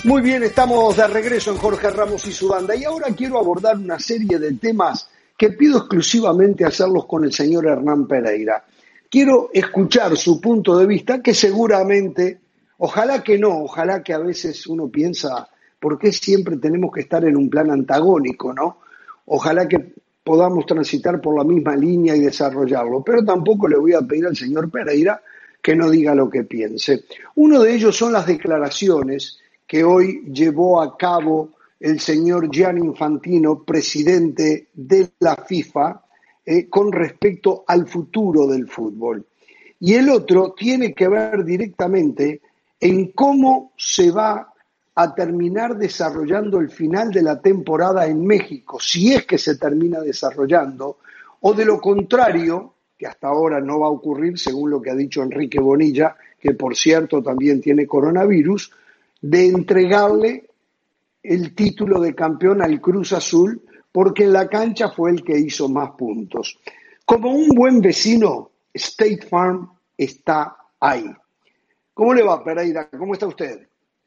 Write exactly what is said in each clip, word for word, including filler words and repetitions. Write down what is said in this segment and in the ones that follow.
Muy bien, estamos de regreso en Jorge Ramos y su banda y ahora quiero abordar una serie de temas que pido exclusivamente hacerlos con el señor Hernán Pereira. Quiero escuchar su punto de vista, que seguramente, ojalá que no, ojalá que a veces uno piensa, ¿por qué siempre tenemos que estar en un plan antagónico, no? Ojalá que podamos transitar por la misma línea y desarrollarlo, pero tampoco le voy a pedir al señor Pereira que no diga lo que piense. Uno de ellos son las declaraciones que hoy llevó a cabo el señor Gianni Infantino, presidente de la FIFA, eh, con respecto al futuro del fútbol. Y el otro tiene que ver directamente en cómo se va a terminar desarrollando el final de la temporada en México, si es que se termina desarrollando, o de lo contrario, que hasta ahora no va a ocurrir, según lo que ha dicho Enrique Bonilla, que por cierto también tiene coronavirus, de entregarle el título de campeón al Cruz Azul, porque en la cancha fue el que hizo más puntos. Como un buen vecino, State Farm está ahí. ¿Cómo le va, Pereira? ¿Cómo está usted?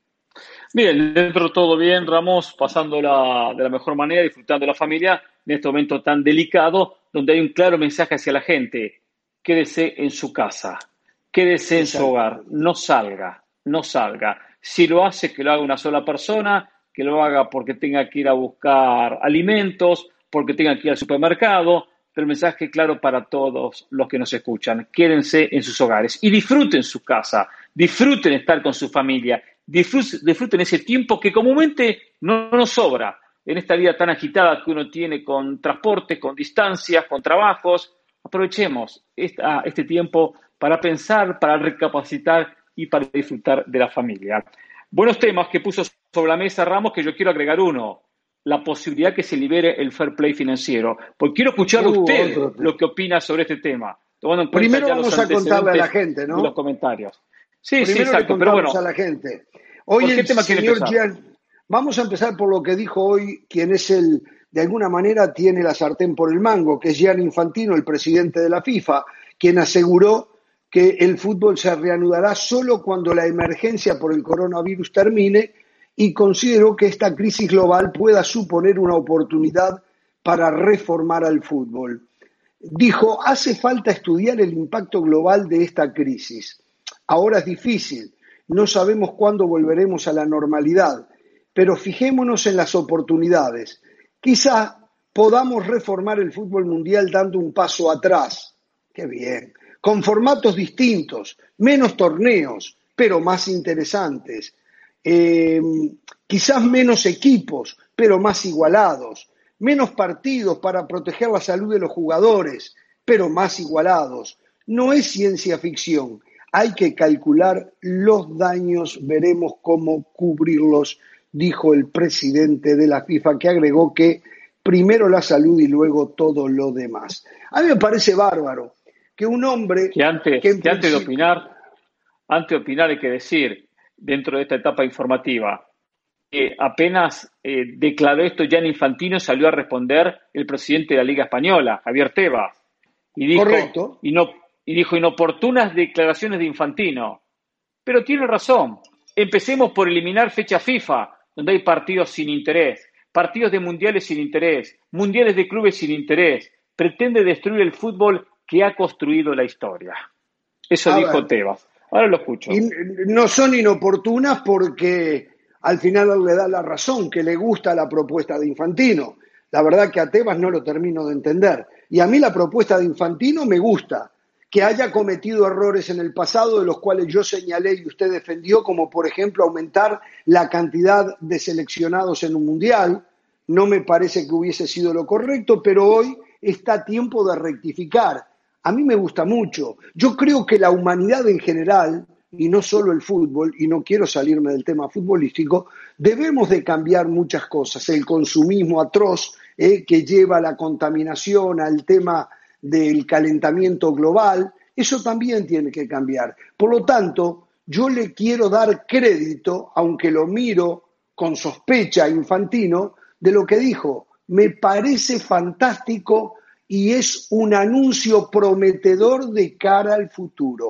Bien, dentro de todo bien, Ramos, pasándola de la mejor manera, disfrutando de la familia en este momento tan delicado, donde hay un claro mensaje hacia la gente: quédese en su casa, quédese en su hogar, no salga, no salga. Si lo hace, que lo haga una sola persona, que lo haga porque tenga que ir a buscar alimentos, porque tenga que ir al supermercado, pero el mensaje claro para todos los que nos escuchan: quédense en sus hogares y disfruten su casa, disfruten estar con su familia, disfruten, disfruten ese tiempo que comúnmente no nos sobra en esta vida tan agitada que uno tiene con transporte, con distancias, con trabajos. Aprovechemos esta, este tiempo para pensar, para recapacitar y para disfrutar de la familia. Buenos temas que puso sobre la mesa Ramos, que yo quiero agregar uno: la posibilidad que se libere el fair play financiero. Porque quiero escuchar a Uh, usted lo que opina sobre este tema, tomando en cuenta Primero ya vamos los a contarle a la antecedentes gente, ¿no? y los comentarios. Sí, sí, Primero le exacto, pero contamos bueno, a la gente. Hoy ¿por qué el tema quiere señor empezar? Gian, vamos a empezar por lo que dijo hoy quien es el, de alguna manera tiene la sartén por el mango, que es Gianni Infantino, el presidente de la FIFA, quien aseguró que el fútbol se reanudará solo cuando la emergencia por el coronavirus termine, y consideró que esta crisis global pueda suponer una oportunidad para reformar al fútbol. Dijo, hace falta estudiar el impacto global de esta crisis. Ahora es difícil, no sabemos cuándo volveremos a la normalidad, pero fijémonos en las oportunidades. Quizá podamos reformar el fútbol mundial dando un paso atrás. ¡Qué bien! Con formatos distintos, menos torneos, pero más interesantes. Eh, quizás menos equipos, pero más igualados. Menos partidos para proteger la salud de los jugadores, pero más igualados. No es ciencia ficción. Hay que calcular los daños, veremos cómo cubrirlos, dijo el presidente de la FIFA, que agregó que primero la salud y luego todo lo demás. A mí me parece bárbaro que un hombre Que antes, que en que antes de principio... opinar, antes de opinar hay que decir, dentro de esta etapa informativa, que apenas eh, declaró esto Gianni Infantino, salió a responder el presidente de la Liga Española, Javier Tebas, y dijo, Correcto. ino, y dijo inoportunas declaraciones de Infantino. Pero tiene razón. Empecemos por eliminar fecha FIFA, donde hay partidos sin interés, partidos de mundiales sin interés, mundiales de clubes sin interés. Pretende destruir el fútbol que ha construido la historia. Eso A dijo ver, Tebas. Ahora lo escucho. y no son inoportunas porque al final le da la razón, que le gusta la propuesta de Infantino. La verdad que a Tebas no lo termino de entender. Y a mí la propuesta de Infantino me gusta, que haya cometido errores en el pasado de los cuales yo señalé y usted defendió, como por ejemplo aumentar la cantidad de seleccionados en un mundial. No me parece que hubiese sido lo correcto, pero hoy está a tiempo de rectificar. A mí me gusta mucho. Yo creo que la humanidad en general, y no solo el fútbol, y no quiero salirme del tema futbolístico, debemos de cambiar muchas cosas. El consumismo atroz eh, que lleva a la contaminación, al tema del calentamiento global, eso también tiene que cambiar. Por lo tanto, yo le quiero dar crédito, aunque lo miro con sospecha a Infantino, de lo que dijo. Me parece fantástico y es un anuncio prometedor de cara al futuro.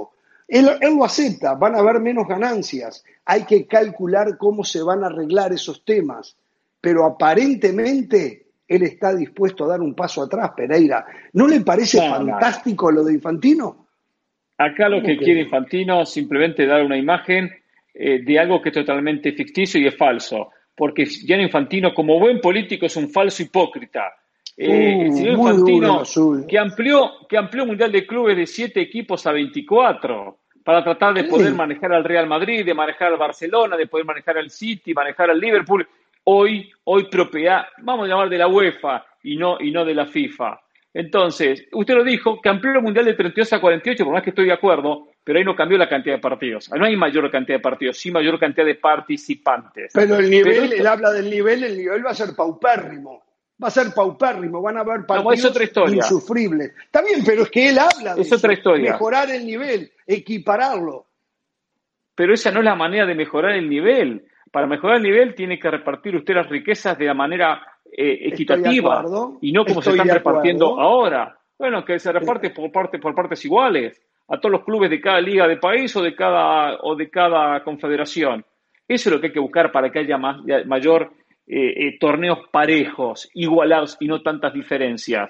Él, él lo acepta, van a haber menos ganancias, hay que calcular cómo se van a arreglar esos temas, pero aparentemente él está dispuesto a dar un paso atrás, Pereira. ¿No le parece No, no. fantástico lo de Infantino? Acá lo que que quiere no? Infantino es simplemente dar una imagen eh, de algo que es totalmente ficticio y es falso. Porque Gianni Infantino, como buen político, es un falso hipócrita. Eh, el Uh, señor muy duro lo Infantino, suyo. que amplió, que amplió el Mundial de Clubes de siete equipos a veinticuatro para tratar de poder Sí. manejar al Real Madrid, de manejar al Barcelona, de poder manejar al City, manejar al Liverpool. Hoy, hoy propiedad, vamos a llamar de la UEFA y no, y no de la FIFA. Entonces, usted lo dijo, que amplió el Mundial de treinta y dos a cuarenta y ocho, por más que estoy de acuerdo, pero ahí no cambió la cantidad de partidos. No hay mayor cantidad de partidos, sí mayor cantidad de participantes. Pero el Pero nivel, esto, él habla del nivel, el nivel va a ser paupérrimo. Va a ser paupérrimo, van a haber no, es otra partidos historia, insufribles. Está bien, pero es que él habla de es otra eso, historia. mejorar el nivel, equipararlo. Pero esa no es la manera de mejorar el nivel. Para mejorar el nivel tiene que repartir usted las riquezas de la manera eh, Estoy de equitativa acuerdo, y no como se estoy están de repartiendo acuerdo. ahora. Bueno, que se reparte por, parte, por partes iguales a todos los clubes de cada liga de país o de cada, o de cada confederación. Eso es lo que hay que buscar para que haya más, mayor eh, eh, torneos parejos, igualados y no tantas diferencias.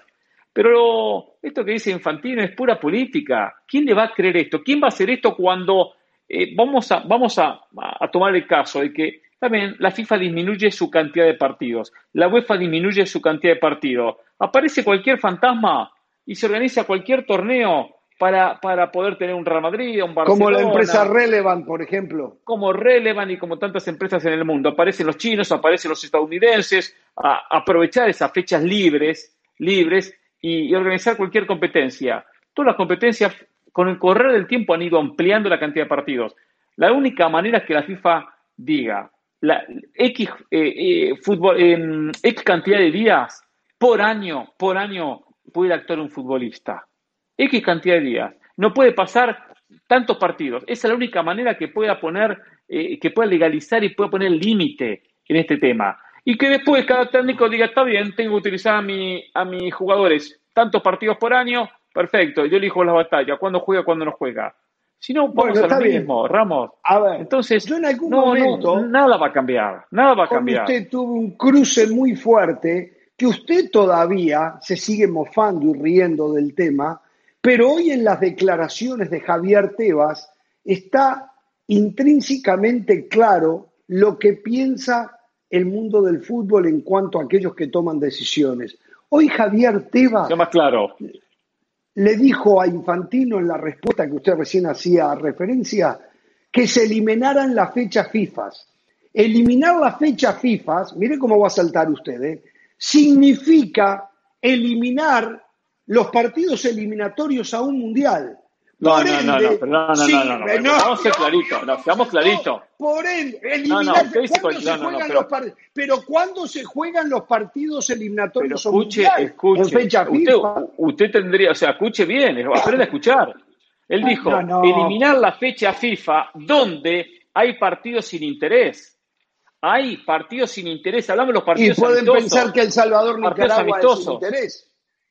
Pero esto que dice Infantino es pura política. ¿Quién le va a creer esto? ¿Quién va a hacer esto cuando eh, vamos, a, vamos a, a tomar el caso de que también la FIFA disminuye su cantidad de partidos, la UEFA disminuye su cantidad de partidos, aparece cualquier fantasma y se organiza cualquier torneo para, para poder tener un Real Madrid, un Como la empresa Barcelona, Relevant, por ejemplo. como Relevan y como tantas empresas en el mundo. Aparecen los chinos, aparecen los estadounidenses, a aprovechar esas fechas libres, libres y, y organizar cualquier competencia. Todas las competencias, con el correr del tiempo, han ido ampliando la cantidad de partidos. La única manera es que la FIFA diga la X, eh, eh, fútbol, eh, X cantidad de días por año, por año puede actuar un futbolista. X cantidad de días. No puede pasar tantos partidos. Esa es la única manera que pueda poner, eh, que pueda legalizar y pueda poner límite en este tema. Y que después cada técnico diga, está bien, tengo que utilizar a, mi, a mis jugadores tantos partidos por año, perfecto, yo elijo las batallas, cuándo juega, cuándo no juega. Si no, vamos Bueno, a lo está bien. mismo, Ramos. A ver, Entonces, yo en algún no, momento, no, nada va a cambiar, nada va a con cambiar. usted tuve un cruce muy fuerte, que usted todavía se sigue mofando y riendo del tema, pero hoy en las declaraciones de Javier Tebas está intrínsecamente claro lo que piensa el mundo del fútbol en cuanto a aquellos que toman decisiones. Hoy Javier Tebas Sea más claro. le dijo a Infantino en la respuesta que usted recién hacía referencia que se eliminaran las fechas FIFA. Eliminar las fechas FIFA, mire cómo va a saltar usted, ¿eh? Significa eliminar los partidos eliminatorios a un mundial. No, Por no, ende, no, no, pero no, no, sí, no, no, no, no, vamos a ser no, claritos, no, seamos claritos. por ende, No, eliminar, no, usted dice ¿cuándo cual- se no, no, no, juegan pero, los partidos? Pero ¿cuándo se juegan los partidos pero eliminatorios a un escuche, mundial? En escuche, fecha usted, FIFA. usted tendría, o sea, escuche bien, aprenda a escuchar. Él Ah, no, dijo, no. eliminar la fecha FIFA donde hay partidos sin interés. Hay partidos sin interés, hablamos de los Y partidos pueden amistosos, pensar que El Salvador, partidos Nicaragua es sin amistosos. interés.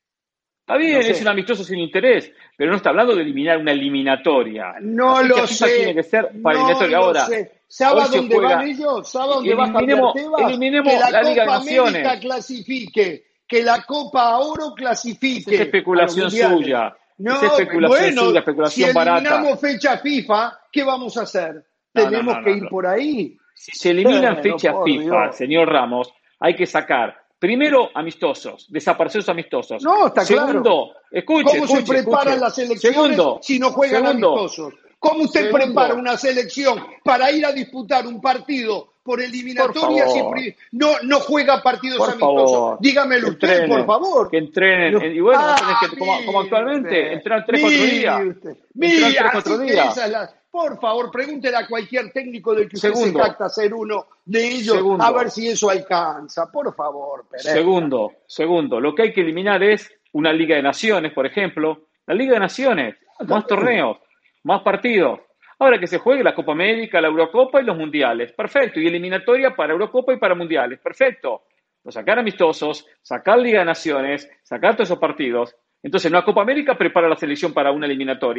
Está bien, No es un sé. amistoso sin interés, pero no está hablando de eliminar una eliminatoria. La No fecha lo FIFA tiene que sé. ser para No eliminatoria. lo Ahora, sé. hoy ¿Sabe a se dónde van juega, ellos? ¿Sabe a dónde va Javier eliminemos, Tebas? eliminemos Que la la Liga de Copa América Naciones. clasifique. Que la Copa Oro Esa clasifique es a los especulación mundiales. suya. No, Esa es especulación bueno, suya, si especulación barata. eliminamos fecha FIFA, ¿qué vamos a hacer? No, no, Tenemos no, que no, ir no. por ahí. Si se eliminan Bueno, fechas por FIFA, Dios. señor Ramos, hay que sacar primero amistosos, desaparecidos amistosos. No, está Segundo, claro. escuche, ¿Cómo se escuche, preparan escuche. las selecciones Segundo, si no juegan segundo, amistosos? ¿Cómo usted segundo, prepara una selección para ir a disputar un partido por por eliminatorias y favor, pri- no, no juega partidos por amistosos? favor, Dígamelo que usted, por entrenen, favor. que entrenen. No. Eh, Y bueno, va a tener Ah, que, como, como mire actualmente, usted, entrenar tres, cuatro días. mire usted. Entrenar Mire, tres, cuatro así que días. esa es la... Por favor, pregúntele a cualquier técnico del que usted se Segundo, jacta ser uno de ellos, a segundo, ver si eso alcanza. Por favor, Pereira. segundo, segundo. Lo que hay que eliminar es una Liga de Naciones, por ejemplo. La Liga de Naciones, más torneos, más partidos. Ahora que se juegue la Copa América, la Eurocopa y los Mundiales. Perfecto. Y eliminatoria para Eurocopa y para Mundiales. Perfecto. Pero sacar amistosos, sacar Liga de Naciones, sacar todos esos partidos. Entonces, una Copa América prepara la selección para una eliminatoria.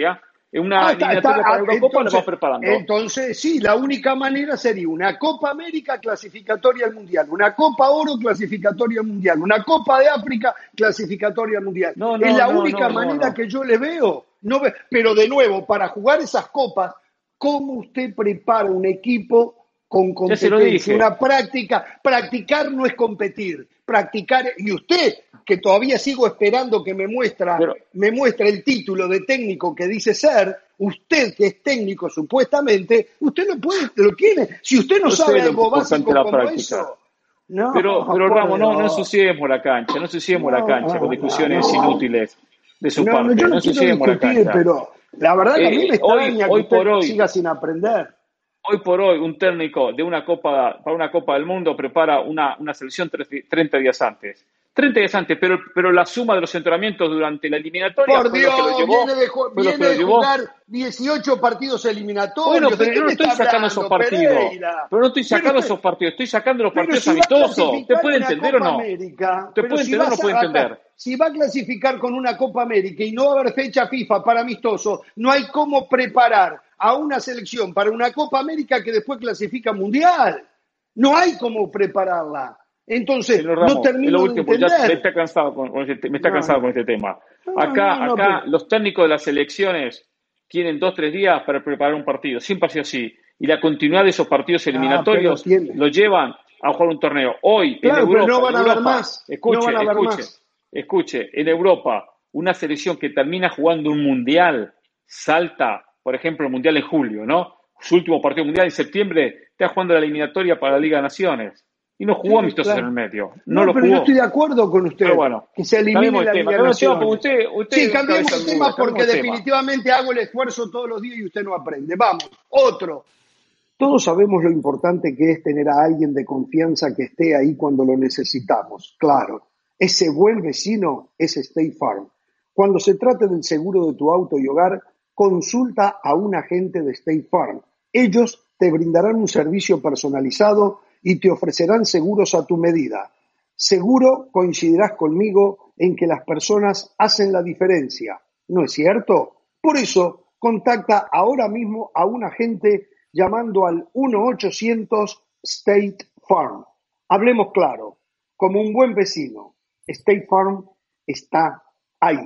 En una Ah, está, eliminatoria está, para ah, Eurocopa nos entonces, va preparando. entonces, sí, la única manera sería una Copa América clasificatoria al Mundial, una Copa Oro clasificatoria al Mundial, una Copa de África clasificatoria al Mundial. No, Es no, la no, única no, no, manera no. que yo le veo. No ve- pero de nuevo, para jugar esas copas, ¿cómo usted prepara un equipo con Ya se lo competencia? dije. Una práctica. Practicar no es competir. Practicar, y usted, que todavía sigo esperando que me muestra, Pero, me muestra el título de técnico que dice ser, usted que es técnico supuestamente, usted lo puede, lo tiene. Si usted no yo sé sabe lo algo importante básico de la como práctica. eso, no, Pero, pero por Ramos, no, no Dios, ensuciemos la cancha, no ensuciemos la no, cancha con no, no, discusiones no. inútiles de su No, no, parte. yo No no quiero ensuciemos la discutir, cancha. pero la verdad que a mí me Eh, hoy, extraña que hoy por usted hoy, siga sin aprender. hoy por hoy, un técnico de una Copa, para una Copa del Mundo prepara una, una selección treinta días antes. treinta días antes, pero, pero la suma de los entrenamientos durante la eliminatoria Por fue lo que lo Dios, llevó, viene de, ju- fue lo que viene lo de llevó. jugar dieciocho partidos Bueno, eliminatorios. ¿De pero qué yo no me estoy está sacando esos hablando, partidos. Pereira? Pero no estoy Pero sacando usted, esos partidos, estoy sacando los pero partidos si va a amistosos. ¿Usted clasificar puede una entender o Copa no? América, ¿Usted pero puede si entender va o a, no puede sa- acá- entender? si va a clasificar con una Copa América y no va a haber fecha FIFA para amistoso, no hay cómo preparar a una selección para una Copa América que después clasifica mundial. No hay cómo prepararla. Entonces, Señor no Ramos, es lo termino de último, ya me entender. está cansado con, con este, me está No, cansado no, con este tema. no, no, Acá, no, acá pero, los técnicos de las selecciones tienen dos, tres días para preparar un partido, siempre ha sido así. Y la continuidad de esos partidos ah, pero eliminatorios tiene. lo llevan a jugar un torneo. Hoy, en Claro, pero no Europa, en van a ver Europa, más. No van escuche, a ver escuche, más. escuche, en Europa, una selección que termina jugando un mundial, salta, por ejemplo, el mundial en julio, ¿no? Su último partido mundial en septiembre, está jugando la eliminatoria para la Liga de Naciones. Y no jugó Sí, amistosos en el claro. medio, no No, lo pero yo estoy jugó. de acuerdo con Pero usted, bueno, que se elimine cambiemos de la tema, Liga de cambiemos de tema, porque Naciones. usted, usted Sí, es un cambiemos cabeza de dura, tema porque cambiemos de tema. definitivamente hago el esfuerzo todos los días y usted no aprende. Vamos, otro. Todos sabemos lo importante que es tener a alguien de confianza que esté ahí cuando lo necesitamos. Claro, ese buen vecino es State Farm. Cuando se trate del seguro de tu auto y hogar, consulta a un agente de State Farm. Ellos te brindarán un servicio personalizado y te ofrecerán seguros a tu medida. Seguro coincidirás conmigo en que las personas hacen la diferencia, ¿no es cierto? Por eso, contacta ahora mismo a un agente llamando al uno ochocientos State Farm. Hablemos claro, como un buen vecino, State Farm está ahí.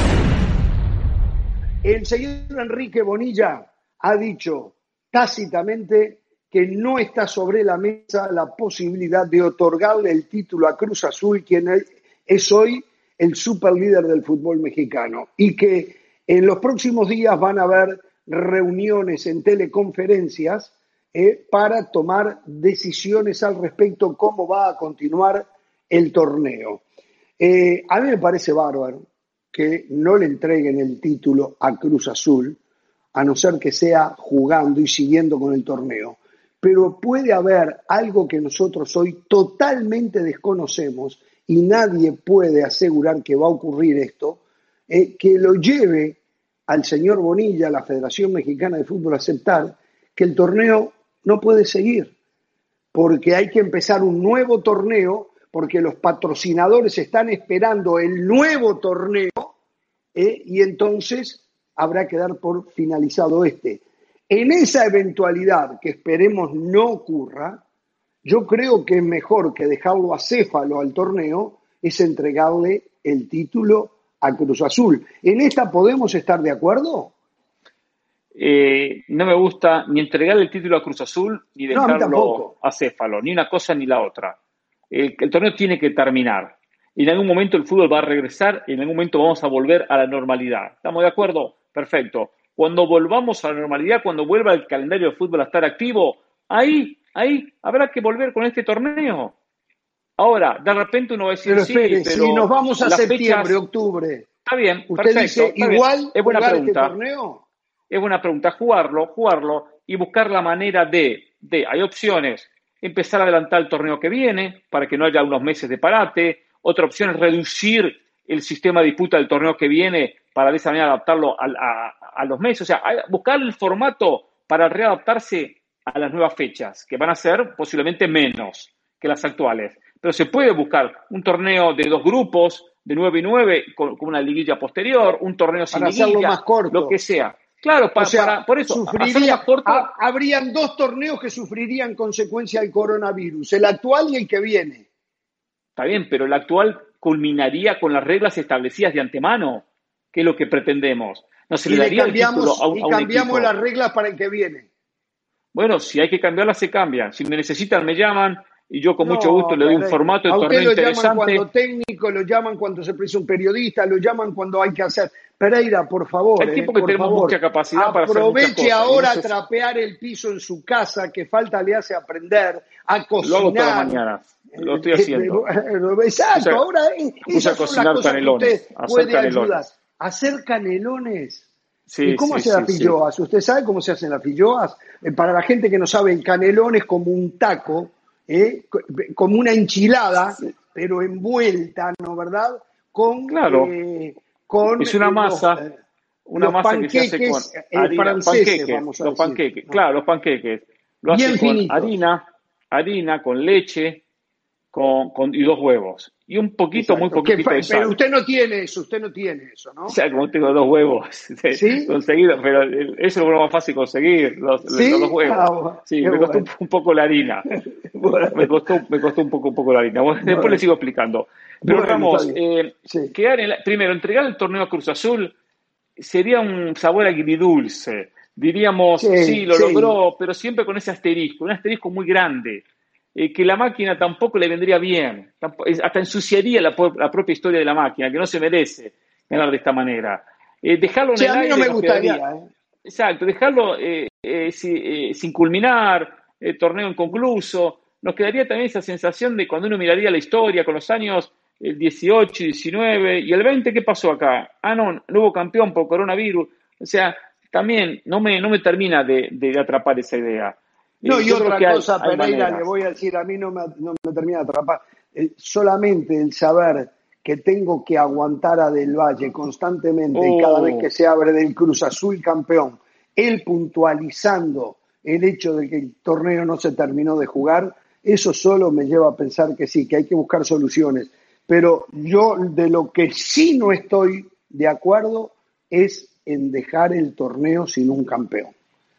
El señor Enrique Bonilla ha dicho tácitamente que no está sobre la mesa la posibilidad de otorgarle el título a Cruz Azul, quien es hoy el superlíder del fútbol mexicano, y que en los próximos días van a haber reuniones en teleconferencias eh, para tomar decisiones al respecto, cómo va a continuar el torneo. Eh, a mí me parece bárbaro que no le entreguen el título a Cruz Azul, a no ser que sea jugando y siguiendo con el torneo. Pero puede haber algo que nosotros hoy totalmente desconocemos y nadie puede asegurar que va a ocurrir esto, eh, que lo lleve al señor Bonilla, a la Federación Mexicana de Fútbol, a aceptar que el torneo no puede seguir, porque hay que empezar un nuevo torneo, porque los patrocinadores están esperando el nuevo torneo, eh, y entonces habrá que dar por finalizado este. En esa eventualidad, que esperemos no ocurra, yo creo que es mejor que dejarlo acéfalo al torneo, es entregarle el título a Cruz Azul. ¿En esta podemos estar de acuerdo? Eh, no me gusta ni entregarle el título a Cruz Azul, ni No, a mí dejarlo tampoco. a Céfalo, ni una cosa ni la otra. El, el torneo tiene que terminar. Y en algún momento el fútbol va a regresar y en algún momento vamos a volver a la normalidad. ¿Estamos de acuerdo? Perfecto. Cuando volvamos a la normalidad, cuando vuelva el calendario de fútbol a estar activo, ahí, ahí habrá que volver con este torneo. Ahora, de repente uno va a decir, Pero sí, espere, pero si nos vamos a las septiembre, fechas... octubre, Está bien, ¿usted perfecto, dice está bien. igual Es buena jugar este pregunta. torneo? Es buena pregunta, jugarlo, jugarlo y buscar la manera de, de, hay opciones, empezar a adelantar el torneo que viene para que no haya unos meses de parate. Otra opción es reducir el sistema de disputa del torneo que viene para de esa manera adaptarlo a, a, a los meses. O sea, buscar el formato para readaptarse a las nuevas fechas, que van a ser posiblemente menos que las actuales. Pero se puede buscar un torneo de dos grupos, de nueve y nueve, con, con una liguilla posterior, un torneo sin Para hacerlo liguilla, más corto. lo que sea. Claro, para, O sea, para, por eso, hacer sufriría, más corto. ha- habrían dos torneos que sufrirían consecuencia del coronavirus, el actual y el que viene. Está bien, pero el actual culminaría con las reglas establecidas de antemano, que es lo que pretendemos. No se Y le le daría el título cambiamos, a un, y a un cambiamos las equipo. reglas para el que viene. Bueno, si hay que cambiarlas, se cambian. Si me necesitan, me llaman y yo con mucho gusto No, le doy un Pereira. formato de A usted torneo lo llaman interesante. cuando técnico, lo llaman cuando se presa un periodista, lo llaman cuando hay que hacer. Pereira, por favor, Hay eh, tiempo que por tenemos favor, mucha capacidad para hacer muchas aproveche cosas. Y no ahora a sé si trapear el piso en su casa, que falta le hace aprender, a lo hago todas las cocinar. mañanas. Lo Eh, estoy eh, haciendo. Exacto, Puse, ahora eh, puse a esas son las cocinar cosas que usted canelones, a hacer puede ayudar. canelones. Hacer canelones. ¿Y Sí, cómo sí, hace las sí, sí. filloas? ¿Usted sabe cómo se hacen las filloas? Eh, para la gente que no sabe, el canelón es como un taco, ¿eh? Co- como una enchilada, Sí, pero envuelta, ¿no verdad? Con, claro, eh, con es una eh, los, masa, eh, una los masa que se hace con panqueques eh, harina, franceses, panqueques, vamos a los decir, panqueques, ¿no? claro, los panqueques. Lo hace Bien con finitos. harina, harina, con leche, con, con, y dos huevos. Y un poquito, muy Exacto. Que poquitito fa- de pero sal. usted no tiene eso, usted no tiene eso, O ¿no? sea, como tengo dos huevos, ¿Sí? conseguido, pero eso es lo más fácil conseguir, los, los dos ¿Sí? Ah, huevos. bueno, Sí, qué me costó un, bueno. un poco la harina. Me Bueno, costó, me costó un poco, un poco la harina. Bueno, después le bueno, sigo explicando. Pero bueno, está Ramos, bien. eh, Sí, quedar en la- primero, entregar el torneo a Cruz Azul sería un sabor agridulce. Diríamos, sí, sí, lo sí. logró, pero siempre con ese asterisco, un asterisco muy grande, eh, que la máquina tampoco le vendría bien, tampo- es- hasta ensuciaría la, po- la propia historia de la máquina, que no se merece ganar de esta manera. Eh, dejarlo en Sí, el a mí no aire me nos quedaría, gustaría, ¿eh? exacto, dejarlo eh, eh, si- eh, sin culminar, eh, torneo inconcluso, nos quedaría también esa sensación de cuando uno miraría la historia con los años el dieciocho, diecinueve y el veinte, ¿qué pasó acá? Ah, no, no hubo campeón por coronavirus. O sea, también no me, no me termina de, de atrapar esa idea. No, Eh, y yo creo otra que hay, cosa, hay Pereira, le maneras. voy a decir, a mí no me, no me termina de atrapar. Eh, solamente el saber que tengo que aguantar a Del Valle constantemente y cada vez que Oh, se abre del Cruz Azul campeón, él puntualizando el hecho de que el torneo no se terminó de jugar, eso solo me lleva a pensar que sí, que hay que buscar soluciones. Pero yo de lo que sí no estoy de acuerdo es en dejar el torneo sin un campeón.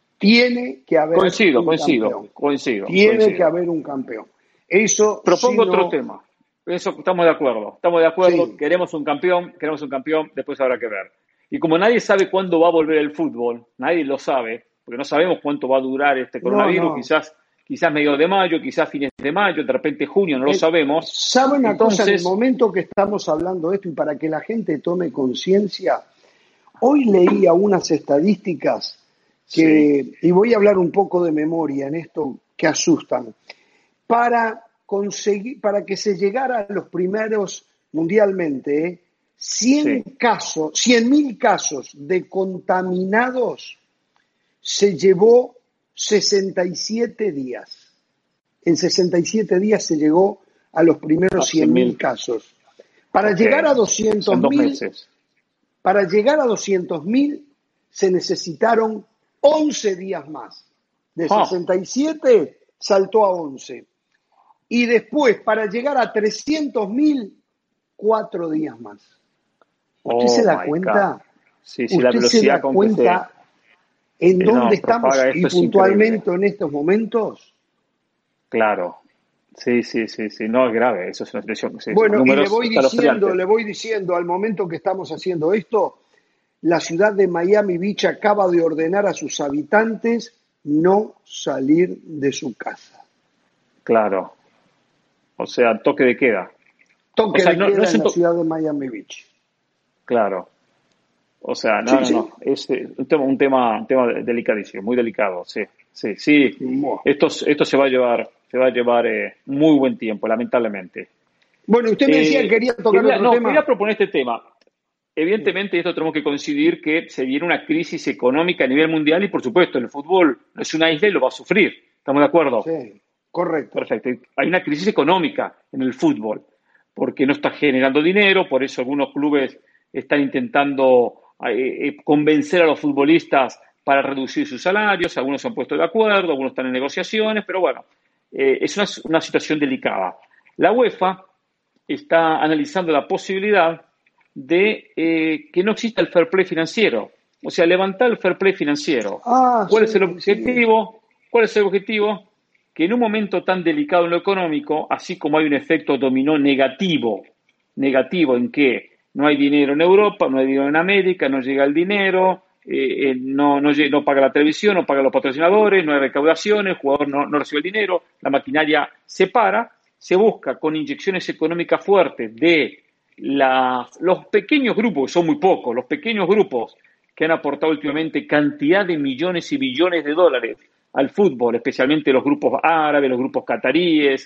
Tiene que haber coincido, un coincido, campeón. coincido, Tiene que coincido. haber un campeón. Eso sí Propongo otro no. tema. Eso estamos de acuerdo. Estamos de acuerdo. Sí. Queremos un campeón, queremos un campeón, después habrá que ver. Y como nadie sabe cuándo va a volver el fútbol, nadie lo sabe, porque no sabemos cuánto va a durar este No, coronavirus, no. quizás, quizás mediados de mayo, quizás fines de mayo, de repente junio, no lo Eh, sabemos. ¿Sabe una cosa? En el Entonces, momento que estamos hablando de esto y para que la gente tome conciencia, hoy leía unas estadísticas sí, que, y voy a hablar un poco de memoria en esto, que asustan. Para conseguir, para que se llegara a los primeros mundialmente, ¿eh? cien sí. casos, cien mil casos de contaminados se llevó sesenta y siete días. En sesenta y siete días se llegó a los primeros Hace cien mil mil. casos. Para Ok. llegar a O sea, doscientos en dos mil, meses. para llegar a doscientos mil se necesitaron once días más. De ¡Ja! sesenta y siete saltó a once. Y después, para llegar a trescientos mil, cuatro días más. ¿Usted se Oh da my God. cuenta? Sí, sí, la ¿Usted se velocidad da con que se cuenta en eh, dónde no, estamos propaga y esto es increíble. puntualmente en estos momentos? Claro. Sí, sí, sí, sí. No es grave. Eso es una situación. Sí, son Bueno, y le números voy diciendo, escalofriantes. le voy diciendo, al momento que estamos haciendo esto, la ciudad de Miami Beach acaba de ordenar a sus habitantes no salir de su casa. Claro. O sea, toque de queda. O Toque sea, de no, no queda es en un la toque. ciudad de Miami Beach. Claro. O sea, no, Sí, no, no. sí. Es eh, un tema, un tema, un tema delicadísimo, muy delicado. Sí, sí, sí. Buah. Esto, esto se va a llevar, se va a llevar eh, muy buen tiempo, lamentablemente. Bueno, usted me decía que Eh, quería tocar quería, otro no, quería tema. proponer este tema. Sí, Evidentemente, esto tenemos que coincidir que se viene una crisis económica a nivel mundial y, por supuesto, el fútbol no es una isla y lo va a sufrir. ¿Estamos de acuerdo? sí, correcto. Perfecto. Hay una crisis económica en el fútbol porque no está generando dinero, por eso algunos clubes están intentando eh, eh, convencer a los futbolistas para reducir sus salarios, algunos se han puesto de acuerdo, algunos están en negociaciones, pero bueno, eh, es una, una situación delicada. La UEFA está analizando la posibilidad de eh, que no exista el fair play financiero. O sea, levantar el fair play financiero. Ah, ¿Cuál es sí, el sí. objetivo? ¿Cuál es el objetivo? Que en un momento tan delicado en lo económico, así como hay un efecto dominó negativo, negativo en que no hay dinero en Europa, no hay dinero en América, no llega el dinero, eh, eh, no, no, no paga la televisión, no paga los patrocinadores, no hay recaudaciones, el jugador no, no recibe el dinero, la maquinaria se para, se busca con inyecciones económicas fuertes de la, los pequeños grupos, son muy pocos, los pequeños grupos que han aportado últimamente cantidad de millones y billones de dólares al fútbol, especialmente los grupos árabes, los grupos cataríes,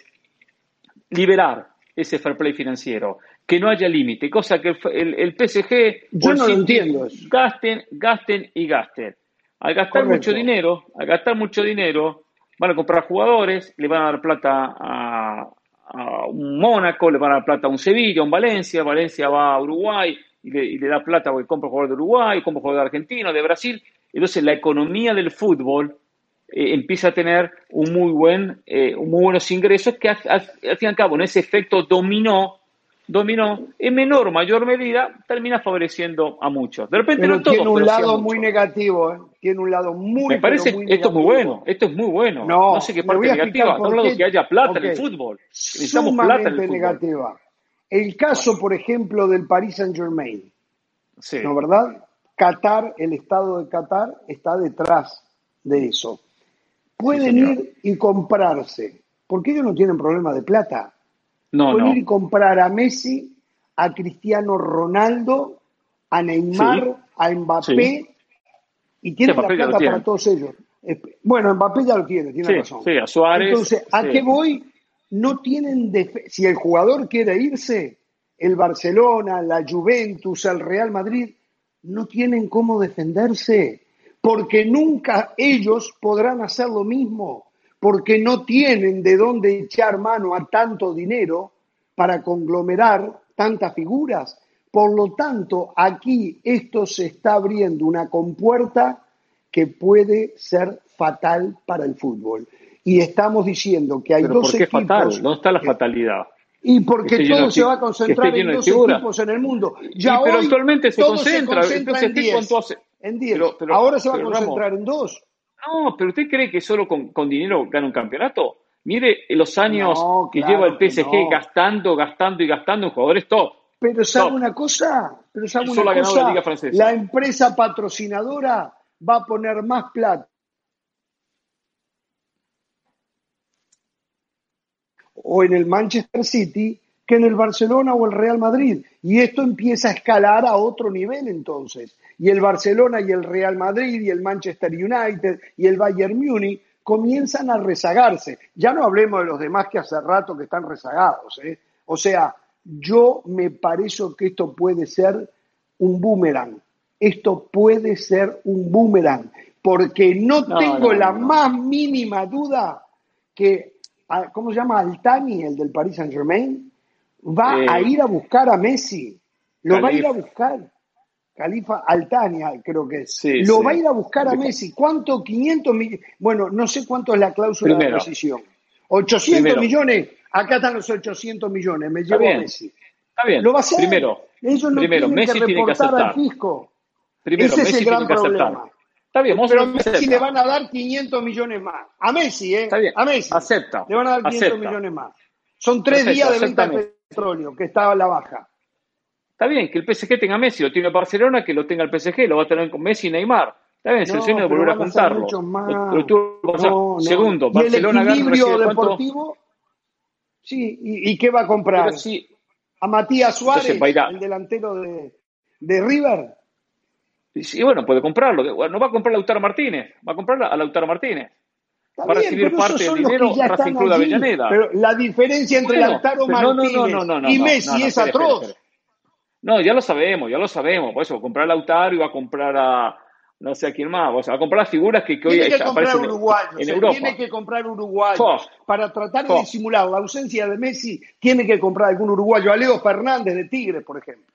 liberar ese fair play financiero, que no haya límite, cosa que el, el, el P S G o Yo el no lo City entiendo eso. gasten, gasten y gasten. Al gastar Correcto. mucho dinero, al gastar mucho dinero, van a comprar jugadores, le van a dar plata a, a un Mónaco, le van a dar plata a un Sevilla, a un Valencia, Valencia va a Uruguay y le, y le da plata porque compra jugador de Uruguay, compra jugador de Argentina, de Brasil. Entonces la economía del fútbol eh, empieza a tener un muy buen, eh, muy buenos ingresos que al, al, al fin y al cabo en ese efecto dominó, dominó en menor o mayor medida termina favoreciendo a muchos. De repente Pero no todos, tiene un pero sí a lado muy muchos. negativo, ¿eh? Tiene un lado Me muy, pero parece, muy esto es muy bueno, negativo. esto es muy bueno. No sé No, qué le voy parte a explicar negativa. Estamos por hablando de qué. que haya plata Ok, en el fútbol. Necesitamos plata en el sumamente fútbol. negativa. El Bueno, caso, por ejemplo, del Paris Saint-Germain, sí, ¿no verdad? Qatar, el Estado de Qatar está detrás de eso. sí, Pueden señor. ir y comprarse, porque ellos no tienen problema de plata. No, Pueden ir y no. comprar a Messi, a Cristiano Ronaldo, a Sí, Neymar, a sí. Mbappé, y Sí, tienen la papel ya lo plata para tienen. todos ellos. Bueno, Mbappé ya lo tiene, tiene Sí, razón. sí, a Suárez, Entonces, ¿a qué sí. voy? No tienen defe- si el jugador quiere irse, el Barcelona, la Juventus, el Real Madrid, no tienen cómo defenderse, porque nunca ellos podrán hacer lo mismo, porque no tienen de dónde echar mano a tanto dinero para conglomerar tantas figuras. Por lo tanto, aquí esto se está abriendo una compuerta que puede ser fatal para el fútbol. Y estamos diciendo que hay Pero dos ¿por qué fatal? equipos ¿Dónde está la que, fatalidad? y Que porque esté lleno todo de, se va fi- a que esté concentrar en lleno de dos figuras. equipos en el mundo. Y, Ya pero hoy actualmente se todo se concentra. El concentra en P S G, ¿cuánto diez, hace? en Pero, diez. pero, Ahora se va a pero Ramos, concentrar en dos. no, pero ¿usted cree que solo con, con dinero gana un campeonato? Mire los años No, que lleva el claro que P S G no. gastando, gastando y gastando en jugadores top. Pero ¿sabe Top. una cosa? Pero ¿sabe Él una solo ha ganado la cosa? Liga La Francesa. empresa patrocinadora va a poner más plata o en el Manchester City que en el Barcelona o el Real Madrid. Y esto empieza a escalar a otro nivel entonces. Y el Barcelona y el Real Madrid y el Manchester United y el Bayern Múnich comienzan a rezagarse. Ya no hablemos de los demás que hace rato que están rezagados, ¿eh? O sea, yo me parece que esto puede ser un boomerang. Esto puede ser un boomerang, porque no No, tengo no, la no, no. más mínima duda que, ¿cómo se llama? Altani, el del Paris Saint-Germain, va a Eh, ir a buscar a Messi. Lo va a ir a Calif, buscar. Khalifa Altani, creo que es. sí, Lo sí. va a ir a buscar a Dijo, Messi. ¿Cuánto? quinientos millones. Bueno, no sé cuánto es la cláusula de primero, rescisión. ochocientos primero. millones. Acá están los ochocientos millones. Me Está llevo a bien, Messi. está bien. Lo va a hacer. Primero, Ellos no primero, tienen que Messi tiene que reportar al aceptar. fisco. Primero, Ese es el Messi tiene gran que aceptar. problema. Está bien, vamos a Pero a ver que Messi le acepta. van a dar quinientos millones más. A Messi, Está ¿eh? bien, A Messi. acepta, Le van a dar quinientos acepta. millones más. Son tres Perfecto, días de acepta venta Messi. de petróleo, que estaba a la baja. Está bien que el P S G tenga a Messi, lo tiene el Barcelona, que lo tenga el P S G, lo va a tener con Messi y Neymar. Está bien, es el sueño No, de pero volver a van a ser juntarlos. muchos Lo, lo más. tuvo que pasar. No, no, no. Segundo, Y el Barcelona gana, equilibrio recibe cuánto. deportivo, sí. ¿Y, y qué va a Pero comprar? sí, ¿A Matías entonces va a ir Suárez, a. el delantero de, de River? Y sí, bueno, puede comprarlo. Bueno, no va a comprar a Lautaro Martínez, va a comprar a Lautaro Martínez. Está Va a bien, recibir pero esos parte del son los que dinero ya Racing están Club de allí. Avellaneda. Pero la diferencia entre Bueno, Lautaro pero no, no, no, no, Martínez no, no, y no, no, Messi no, es espere, espere, atroz. espere. No, ya lo sabemos, ya lo sabemos. Por eso, comprar a Lautaro y va a comprar a no sé a quién más. O sea, va a comprar las figuras que, que hoy Tiene que comprar aparecen uruguayos, en eh, tiene Europa. que comprar ¡Jo! uruguayos. Para tratar de ¡Jo! disimular la ausencia de Messi, tiene que comprar algún uruguayo. A Leo Fernández de Tigres, por ejemplo.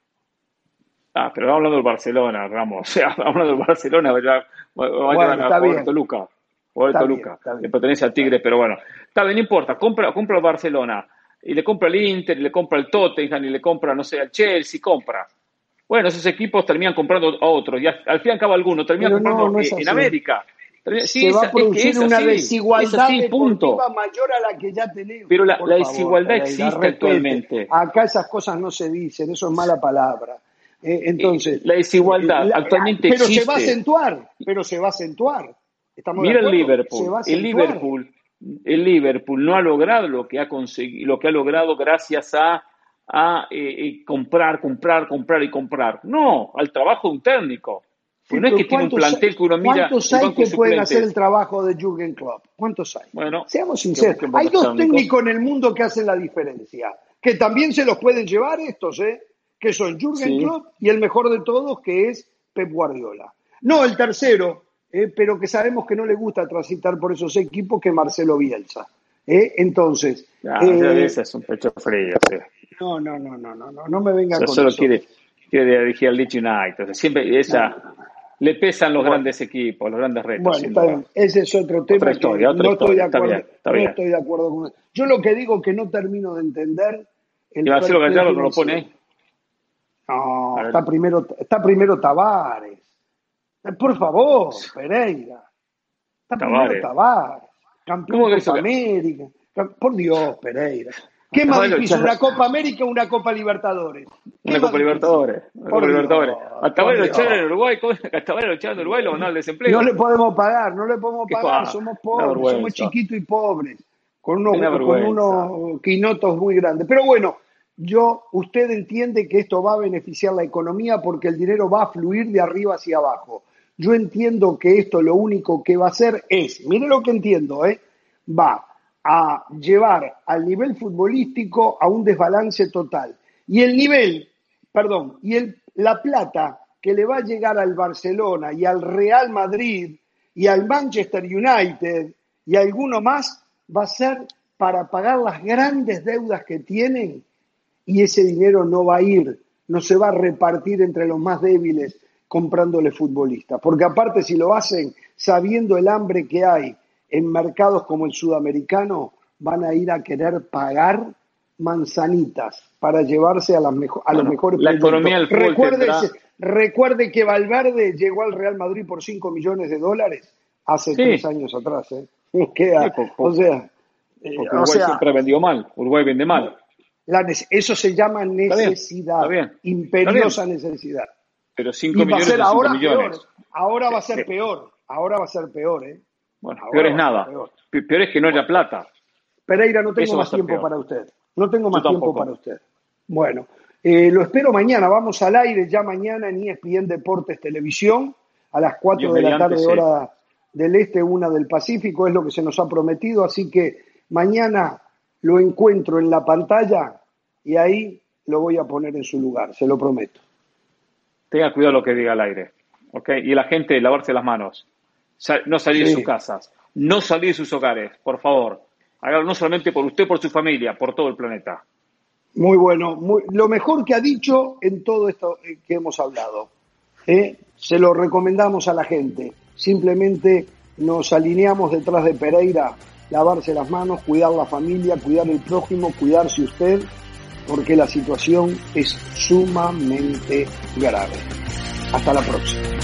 Ah, pero hablando del Barcelona, Ramos. O sea, hablando del Barcelona, va a llevar, va a, llevar Bueno, a está jugador de bien, Toluca. Jugador de está bien, Toluca. está Le bien, pertenece a está Tigres, bien. pero bueno. Está bien, no importa. Compra, compra el Barcelona. Y le compra el Inter, y le compra el Tottenham, y le compra, no sé, al Chelsea, compra. Bueno, esos equipos terminan comprando a otros y al, al fin y al cabo algunos terminan Pero comprando no, no es en, así. en América. Sí, se va a producir es que es una así, desigualdad así, deportiva mayor a la que ya tenemos. Pero la, Por la favor, desigualdad Pereira, existe respete. actualmente. Acá esas cosas no se dicen, eso es mala palabra. Eh, entonces, la desigualdad eh, la, actualmente pero existe. Pero se va a acentuar, pero se va a acentuar. ¿Estamos Mira de el Liverpool. Se va a el Liverpool. El Liverpool no ha logrado lo que ha conseguido, lo que ha logrado gracias a, a eh, eh, comprar, comprar, comprar y comprar. No, al trabajo de un técnico. Sí, no es que tiene un plantel que uno mira. ¿Cuántos hay que pueden hacer el trabajo de Jürgen Klopp? ¿Cuántos hay? Bueno, seamos sinceros. Hay dos técnicos en el mundo que hacen la diferencia, que también se los pueden llevar estos, ¿eh? Que son Jürgen sí. Klopp y el mejor de todos, que es Pep Guardiola. No, el tercero, eh, pero que sabemos que no le gusta transitar por esos equipos, que Marcelo Bielsa. ¿eh? Entonces... Ah, eh, ese es un pecho frío, sí. No, no, no, no, no, no, no me venga o sea, con solo eso. quiere, quiere dirigir al Leeds United. O sea, siempre esa... No. Le pesan los bueno, grandes equipos, los grandes retos. Bueno, está bien. Ese es otro tema. Otra historia, que otra no historia. Estoy de acuerdo, está bien, está bien. No estoy de acuerdo con eso. Yo lo que digo que no termino de entender. El ¿Y Marcelo Gallardo no lo pone ahí? No, está primero, está primero Tavares. Por favor, Pereira. Está Tavares. primero Tavares. Campeón de Copa América. Por Dios, Pereira. ¿Qué más difícil, una Copa América o una Copa Libertadores? Una Copa Libertadores. Una Copa Libertadores. A Tavares lo echaron en Uruguay, a Tavares lo echaron en Uruguay, lo van al desempleo. No le podemos pagar, no le podemos pagar, somos pobres, somos chiquitos y pobres, con unos, con unos quinotos muy grandes. Pero bueno, yo, usted entiende que esto va a beneficiar la economía porque el dinero va a fluir de arriba hacia abajo. Yo entiendo que esto lo único que va a hacer es, mire lo que entiendo, ¿eh? va a llevar al nivel futbolístico a un desbalance total. Y el nivel, perdón, y el, la plata que le va a llegar al Barcelona y al Real Madrid y al Manchester United y a alguno más, va a ser para pagar las grandes deudas que tienen, y ese dinero no va a ir, no se va a repartir entre los más débiles comprándole futbolistas. Porque aparte, si lo hacen sabiendo el hambre que hay en mercados como el sudamericano, van a ir a querer pagar manzanitas para llevarse a, las mejo- a bueno, los mejores la economía del fútbol recuerde, tendrá... recuerde que Valverde llegó al Real Madrid por cinco millones de dólares hace sí. tres años atrás. ¿eh? Queda, sí, por, por, o sea, eh, Uruguay o sea, siempre vendió mal. Uruguay vende mal. La, eso se llama necesidad. Está bien, está bien. Imperiosa está bien. necesidad. Pero cinco millones va a ser ahora millones. Peor. Ahora va a ser peor. Ahora va a ser peor, ¿eh? Bueno, peor es nada. Peor. peor es que no haya plata. Pereira, no tengo Eso más tiempo peor. para usted. No tengo más Yo tiempo tampoco. para usted. Bueno, eh, lo espero mañana. Vamos al aire ya mañana en E S P N Deportes Televisión a las cuatro de la tarde, sí. hora del este, una del Pacífico. Es lo que se nos ha prometido. Así que mañana lo encuentro en la pantalla y ahí lo voy a poner en su lugar. Se lo prometo. Tenga cuidado lo que diga al aire. ¿Okay? Y la gente, lavarse las manos. No salir sí. de sus casas, no salir de sus hogares, por favor. Hágalo no solamente por usted, por su familia, por todo el planeta. Muy bueno, muy, lo mejor que ha dicho en todo esto que hemos hablado. ¿eh? Se lo recomendamos a la gente. Simplemente nos alineamos detrás de Pereira, lavarse las manos, cuidar la familia, cuidar el prójimo, cuidarse usted, porque la situación es sumamente grave. Hasta la próxima.